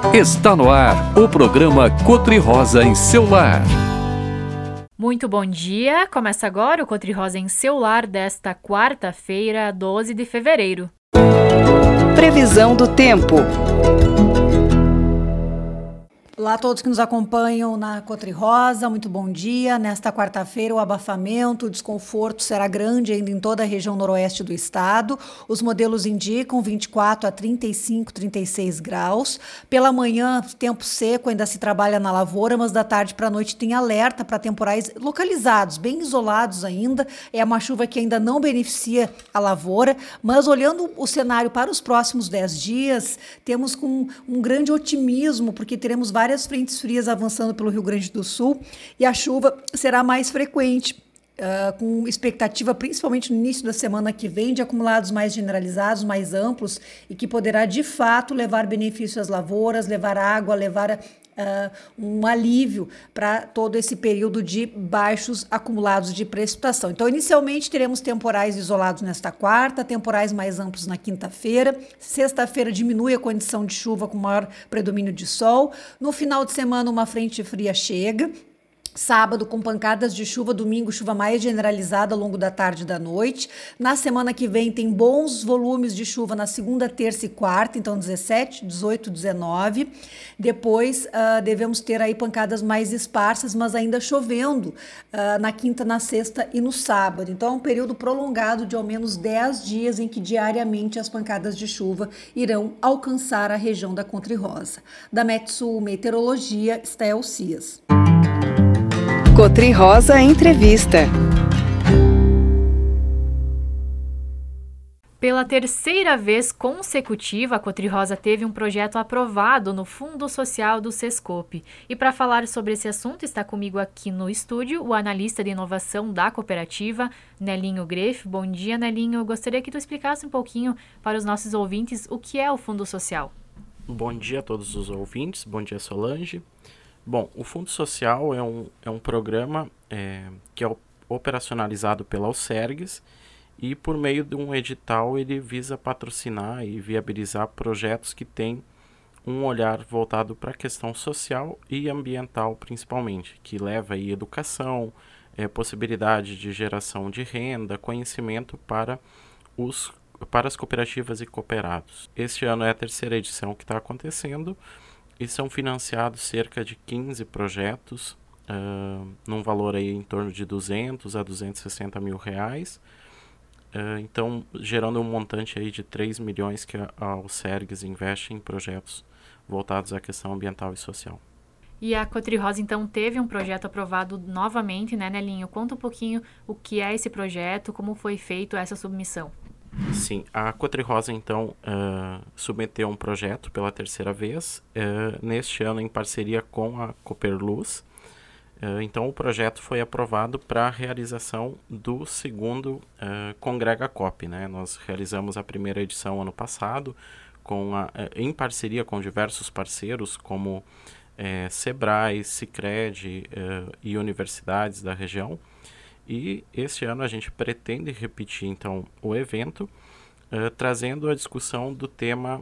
Está no ar o programa Cotri Rosa em seu lar. Muito bom dia, começa agora o Cotri Rosa em seu lar desta quarta-feira, 12 de fevereiro. Previsão do tempo. Olá a todos que nos acompanham na Cotri Rosa, muito bom dia. Nesta quarta-feira o abafamento, o desconforto será grande ainda em toda a região noroeste do estado. Os modelos indicam 24 a 35, 36 graus. Pela manhã, tempo seco, ainda se trabalha na lavoura, mas da tarde para a noite tem alerta para temporais localizados, bem isolados ainda. É uma chuva que ainda não beneficia a lavoura, mas olhando o cenário para os próximos 10 dias, temos com um grande otimismo, porque teremos várias frentes frias avançando pelo Rio Grande do Sul e a chuva será mais frequente, com expectativa principalmente no início da semana que vem de acumulados mais generalizados, mais amplos e que poderá de fato levar benefício às lavouras, levar água, levar um alívio para todo esse período de baixos acumulados de precipitação. Então, inicialmente, teremos temporais isolados nesta quarta, temporais mais amplos na quinta-feira. Sexta-feira diminui a condição de chuva com maior predomínio de sol. No final de semana, uma frente fria chega. Sábado, com pancadas de chuva, domingo, chuva mais generalizada ao longo da tarde e da noite. Na semana que vem, tem bons volumes de chuva na segunda, terça e quarta, então 17, 18, 19. Depois, devemos ter aí pancadas mais esparsas, mas ainda chovendo na quinta, na sexta e no sábado. Então, é um período prolongado de ao menos 10 dias em que diariamente as pancadas de chuva irão alcançar a região da Cotri Rosa. Da Metsul Meteorologia, Estel Cias. Cotri Rosa Entrevista. Pela terceira vez consecutiva, a Cotri Rosa teve um projeto aprovado no Fundo Social do Sescope. E para falar sobre esse assunto, está comigo aqui no estúdio o analista de inovação da cooperativa, Nelinho Greff. Bom dia, Nelinho. Eu gostaria que tu explicasse um pouquinho para os nossos ouvintes o que é o Fundo Social. Bom dia a todos os ouvintes. Bom dia, Solange. Bom, o Fundo Social é um programa que é operacionalizado pela Alcergues e por meio de um edital ele visa patrocinar e viabilizar projetos que têm um olhar voltado para a questão social e ambiental principalmente, que leva aí educação, possibilidade de geração de renda, conhecimento para as cooperativas e cooperados. Este ano é a terceira edição que está acontecendo. E são financiados cerca de 15 projetos, num valor aí em torno de 200 a 260 mil reais. Então, gerando um montante aí de 3 milhões que a Alcergues investe em projetos voltados à questão ambiental e social. E a Cotri Rosa, então, teve um projeto aprovado novamente, né, Nelinho? Conta um pouquinho o que é esse projeto, como foi feito essa submissão. Sim, a Cotri Rosa, então, submeteu um projeto pela terceira vez, neste ano em parceria com a Cooperluz. Então, o projeto foi aprovado para a realização do segundo Congrega Coop, né? Nós realizamos a primeira edição ano passado, em parceria com diversos parceiros, como Sebrae, Sicredi e universidades da região. E este ano a gente pretende repetir, então, o evento, trazendo a discussão do tema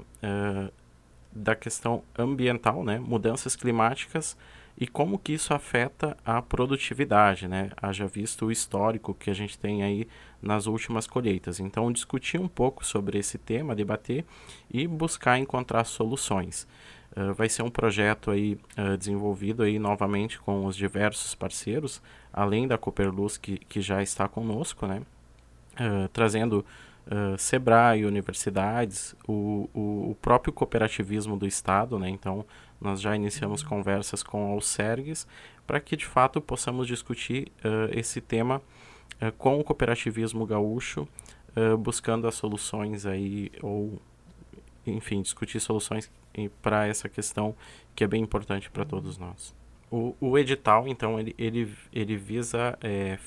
da questão ambiental, né, mudanças climáticas e como que isso afeta a produtividade, né, haja visto o histórico que a gente tem aí nas últimas colheitas. Então, discutir um pouco sobre esse tema, debater e buscar encontrar soluções. Vai ser um projeto aí desenvolvido aí novamente com os diversos parceiros, além da Cooperluz que já está conosco, né? Trazendo Sebrae, universidades, o próprio cooperativismo do Estado, né? Então, nós já iniciamos conversas com a Alcergues para que, de fato, possamos discutir esse tema com o cooperativismo gaúcho, buscando as soluções aí, ou, enfim, discutir soluções para essa questão que é bem importante para todos nós. O edital, então, ele visa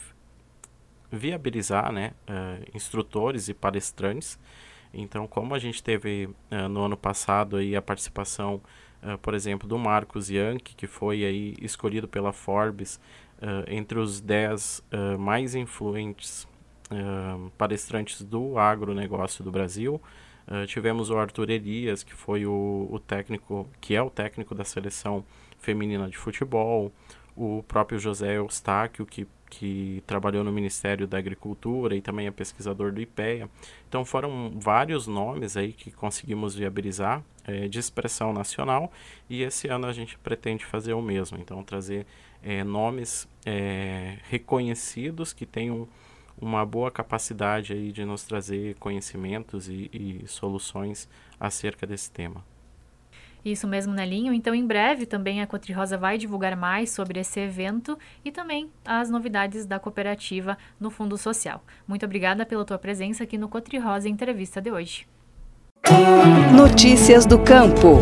viabilizar, né, instrutores e palestrantes. Então, como a gente teve no ano passado aí a participação, por exemplo, do Marcos Yankee, que foi aí escolhido pela Forbes entre os 10 mais influentes palestrantes do agronegócio do Brasil, Tivemos o Arthur Elias, que foi o técnico, que é o técnico da seleção feminina de futebol, o próprio José Eustáquio, que trabalhou no Ministério da Agricultura e também é pesquisador do IPEA. Então foram vários nomes aí que conseguimos viabilizar de expressão nacional, e esse ano a gente pretende fazer o mesmo, então trazer nomes reconhecidos que tenham uma boa capacidade aí de nos trazer conhecimentos e soluções acerca desse tema. Isso mesmo, Nelinho. Então, em breve, também a Cotri-Rosa vai divulgar mais sobre esse evento e também as novidades da cooperativa no Fundo Social. Muito obrigada pela tua presença aqui no Cotri-Rosa Entrevista de hoje. Notícias do campo.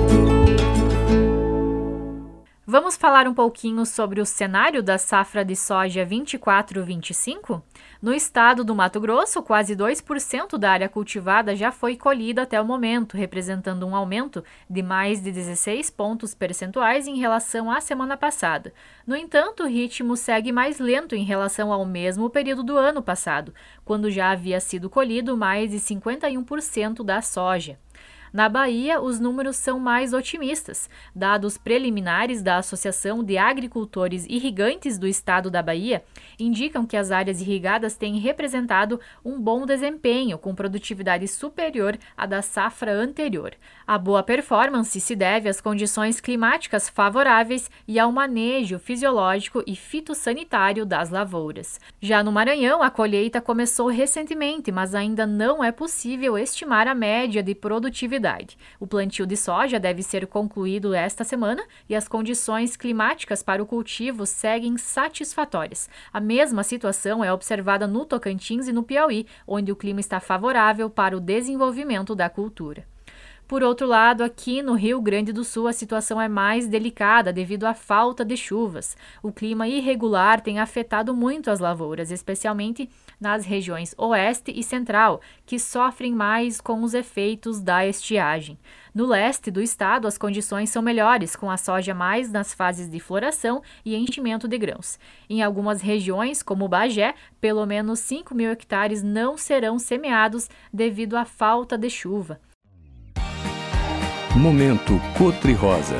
Vamos falar um pouquinho sobre o cenário da safra de soja 24-25? No estado do Mato Grosso, quase 2% da área cultivada já foi colhida até o momento, representando um aumento de mais de 16 pontos percentuais em relação à semana passada. No entanto, o ritmo segue mais lento em relação ao mesmo período do ano passado, quando já havia sido colhido mais de 51% da soja. Na Bahia, os números são mais otimistas. Dados preliminares da Associação de Agricultores Irrigantes do Estado da Bahia indicam que as áreas irrigadas têm representado um bom desempenho, com produtividade superior à da safra anterior. A boa performance se deve às condições climáticas favoráveis e ao manejo fisiológico e fitossanitário das lavouras. Já no Maranhão, a colheita começou recentemente, mas ainda não é possível estimar a média de produtividade. O plantio de soja deve ser concluído esta semana e as condições climáticas para o cultivo seguem satisfatórias. A mesma situação é observada no Tocantins e no Piauí, onde o clima está favorável para o desenvolvimento da cultura. Por outro lado, aqui no Rio Grande do Sul, a situação é mais delicada devido à falta de chuvas. O clima irregular tem afetado muito as lavouras, especialmente nas regiões oeste e central, que sofrem mais com os efeitos da estiagem. No leste do estado, as condições são melhores, com a soja mais nas fases de floração e enchimento de grãos. Em algumas regiões, como Bagé, pelo menos 5.000 hectares não serão semeados devido à falta de chuva. Momento Cotri-Rosa.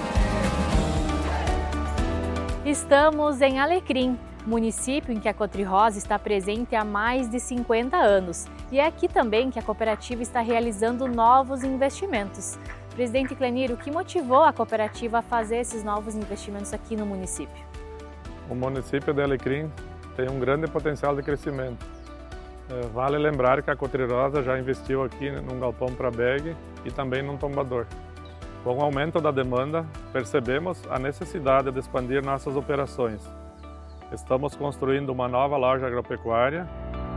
Estamos em Alecrim, município em que a Cotri-Rosa está presente há mais de 50 anos. E é aqui também que a cooperativa está realizando novos investimentos. Presidente Clenir, o que motivou a cooperativa a fazer esses novos investimentos aqui no município? O município de Alecrim tem um grande potencial de crescimento. Vale lembrar que a Cotri-Rosa já investiu aqui num galpão para bag e também num tombador. Com o aumento da demanda, percebemos a necessidade de expandir nossas operações. Estamos construindo uma nova loja agropecuária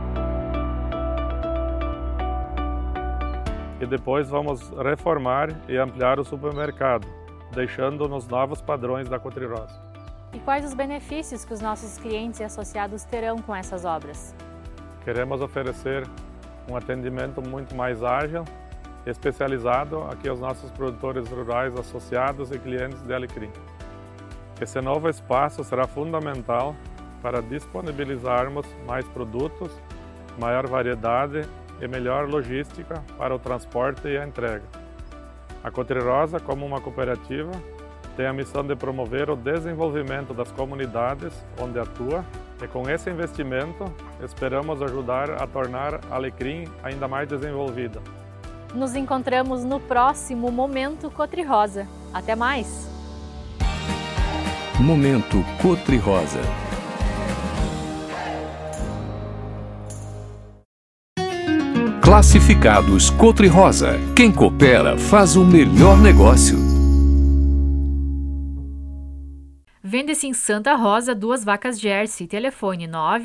e depois vamos reformar e ampliar o supermercado, deixando nos novos padrões da Cotri-Rosa. E quais os benefícios que os nossos clientes e associados terão com essas obras? Queremos oferecer um atendimento muito mais ágil e especializado aqui aos nossos produtores rurais associados e clientes de Alecrim. Esse novo espaço será fundamental para disponibilizarmos mais produtos, maior variedade e melhor logística para o transporte e a entrega. A Cotri-Rosa, como uma cooperativa, tem a missão de promover o desenvolvimento das comunidades onde atua e com esse investimento esperamos ajudar a tornar Alecrim ainda mais desenvolvida. Nos encontramos no próximo Momento Cotri-Rosa. Até mais! Momento Cotri-Rosa. Classificados Cotri-Rosa. Quem coopera faz o melhor negócio. Vende-se em Santa Rosa 2 vacas Jersey, telefone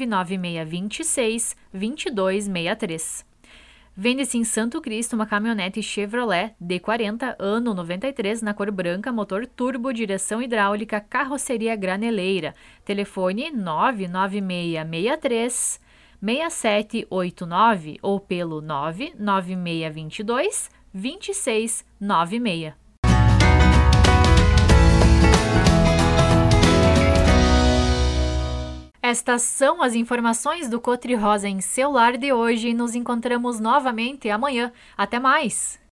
99626-2263. Vende-se em Santo Cristo uma caminhonete Chevrolet D40, ano 93, na cor branca, motor turbo, direção hidráulica, carroceria graneleira. Telefone 99663-6789 ou pelo 99622-2696. Estas são as informações do Cotri Rosa em seu lar de hoje. Nos encontramos novamente amanhã. Até mais!